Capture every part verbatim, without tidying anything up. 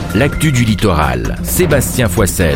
l'actu du littoral, Sébastien Foissel.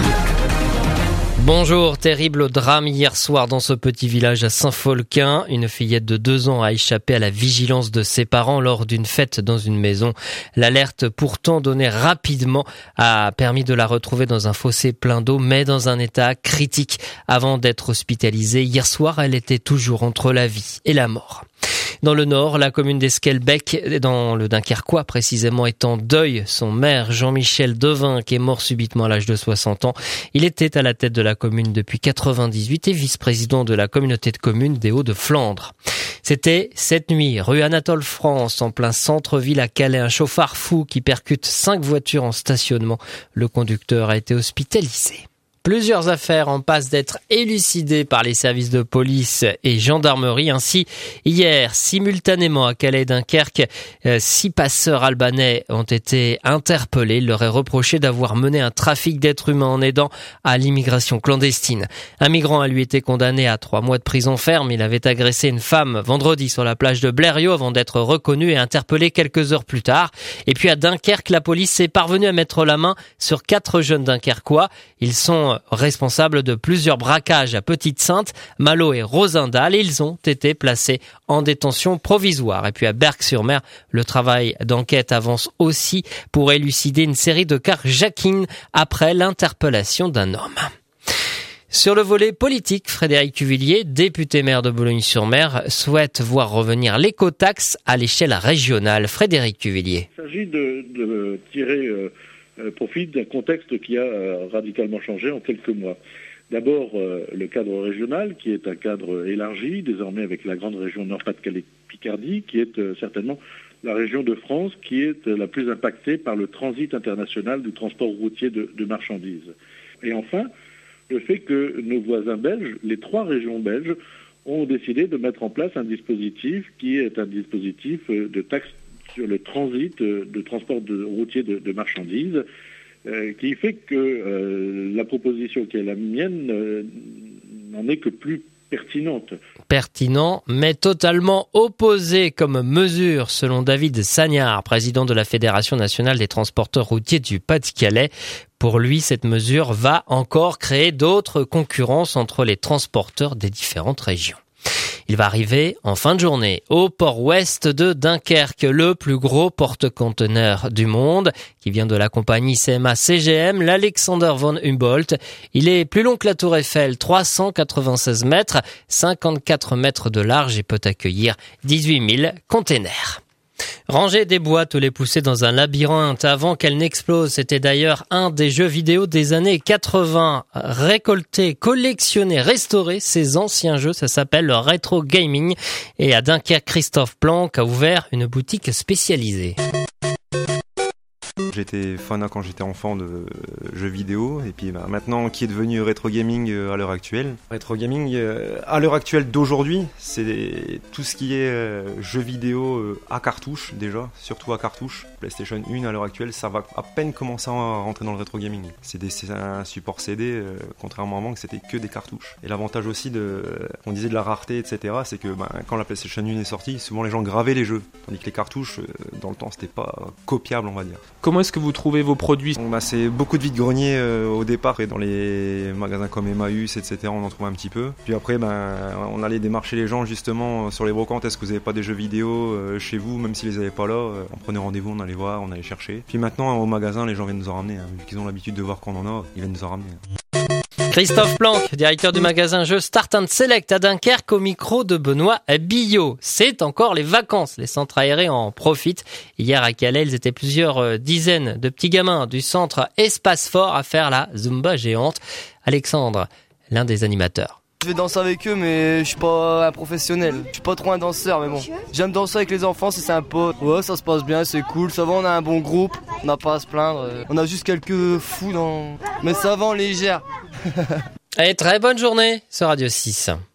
Bonjour, terrible drame hier soir dans ce petit village à Saint-Folquin. Une fillette de deux ans a échappé à la vigilance de ses parents lors d'une fête dans une maison. L'alerte pourtant donnée rapidement a permis de la retrouver dans un fossé plein d'eau, mais dans un état critique. Avant d'être hospitalisée, hier soir, elle était toujours entre la vie et la mort. Dans le nord, la commune d'Esquelbec, dans le Dunkerquois précisément, est en deuil. Son maire, Jean-Michel Devinck, est mort subitement à l'âge de soixante ans. Il était à la tête de la commune depuis quatre-vingt-dix-huit et vice-président de la communauté de communes des Hauts-de-Flandre. C'était cette nuit, rue Anatole France, en plein centre-ville à Calais, un chauffard fou qui percute cinq voitures en stationnement. Le conducteur a été hospitalisé. Plusieurs affaires en passe d'être élucidées par les services de police et gendarmerie. Ainsi, hier, simultanément à Calais et Dunkerque, six passeurs albanais ont été interpellés. Il leur est reproché d'avoir mené un trafic d'êtres humains en aidant à l'immigration clandestine. Un migrant a lui été condamné à trois mois de prison ferme. Il avait agressé une femme vendredi sur la plage de Blériot avant d'être reconnu et interpellé quelques heures plus tard. Et puis à Dunkerque, la police est parvenue à mettre la main sur quatre jeunes Dunkerquois. Ils sont responsables de plusieurs braquages à Petite-Sainte, Malo et Rosendal. Ils ont été placés en détention provisoire. Et puis à Berck-sur-Mer, le travail d'enquête avance aussi pour élucider une série de carjackings après l'interpellation d'un homme. Sur le volet politique, Frédéric Cuvillier, député maire de Boulogne-sur-Mer, souhaite voir revenir l'écotaxe à l'échelle régionale. Frédéric Cuvillier. Il s'agit de, de tirer euh, profit d'un contexte qui a euh, radicalement changé en quelques mois. D'abord, euh, le cadre régional, qui est un cadre élargi, désormais avec la grande région Nord-Pas-de-Calais-Picardie, qui est euh, certainement la région de France qui est euh, la plus impactée par le transit international du transport routier de, de marchandises. Et enfin, le fait que nos voisins belges, les trois régions belges, ont décidé de mettre en place un dispositif qui est un dispositif de taxe sur le transit de transport de, routier de, de marchandises, euh, qui fait que euh, la proposition qui est la mienne euh, n'en est que plus pertinente. Pertinent, mais totalement opposé comme mesure, selon David Sagnard, président de la Fédération nationale des transporteurs routiers du Pas-de-Calais. Pour lui, cette mesure va encore créer d'autres concurrences entre les transporteurs des différentes régions. Il va arriver en fin de journée au port ouest de Dunkerque, le plus gros porte-conteneurs du monde, qui vient de la compagnie C M A C G M, l'Alexander von Humboldt. Il est plus long que la Tour Eiffel, trois cent quatre-vingt-seize mètres, cinquante-quatre mètres de large et peut accueillir dix-huit mille containers. Ranger des boîtes ou les pousser dans un labyrinthe avant qu'elles n'explosent, c'était d'ailleurs un des jeux vidéo des années quatre-vingts. Récolter, collectionner, restaurer ces anciens jeux, ça s'appelle le rétro gaming. Et à Dunkerque, Christophe Planck a ouvert une boutique spécialisée. J'étais fan quand j'étais enfant de jeux vidéo et puis bah, maintenant qui est devenu rétro gaming à l'heure actuelle. Rétro gaming à l'heure actuelle d'aujourd'hui, c'est tout ce qui est euh, jeux vidéo à cartouche déjà, surtout à cartouche. PlayStation un à l'heure actuelle, ça va à peine commencer à rentrer dans le rétro gaming. C'est, des, c'est un support C D, euh, contrairement à avant que c'était que des cartouches. Et l'avantage aussi de, on disait de la rareté, et cetera, c'est que bah, quand la PlayStation un est sortie, souvent les gens gravaient les jeux, tandis que les cartouches, euh, dans le temps, c'était pas copiable, on va dire. Comment est-ce que vous trouvez vos produits ? Bon, bah, c'est beaucoup de vide-greniers euh, au départ, et dans les magasins comme Emmaüs, et cetera, on en trouve un petit peu. Puis après, ben, on allait démarcher les gens justement sur les brocantes. Est-ce que vous n'avez pas des jeux vidéo euh, chez vous, même s'ils les avaient pas là euh, on prenait rendez-vous, on allait voir, on allait chercher. Puis maintenant, au magasin, les gens viennent nous en ramener. Hein. Vu qu'ils ont l'habitude de voir qu'on en a, ils viennent nous en ramener. Christophe Planck, directeur du magasin Jeux Start and Select à Dunkerque, au micro de Benoît Billot. C'est encore les vacances, les centres aérés en profitent. Hier à Calais, ils étaient plusieurs dizaines de petits gamins du centre Espace Fort à faire la Zumba géante. Alexandre, l'un des animateurs. Je vais danser avec eux, mais je suis pas un professionnel. Je suis pas trop un danseur, mais bon. J'aime danser avec les enfants, c'est sympa. Ouais, ça se passe bien, c'est cool. Ça va, on a un bon groupe. On n'a pas à se plaindre. On a juste quelques fous dans... Mais ça va, on les gère. Allez, très bonne journée sur Radio six.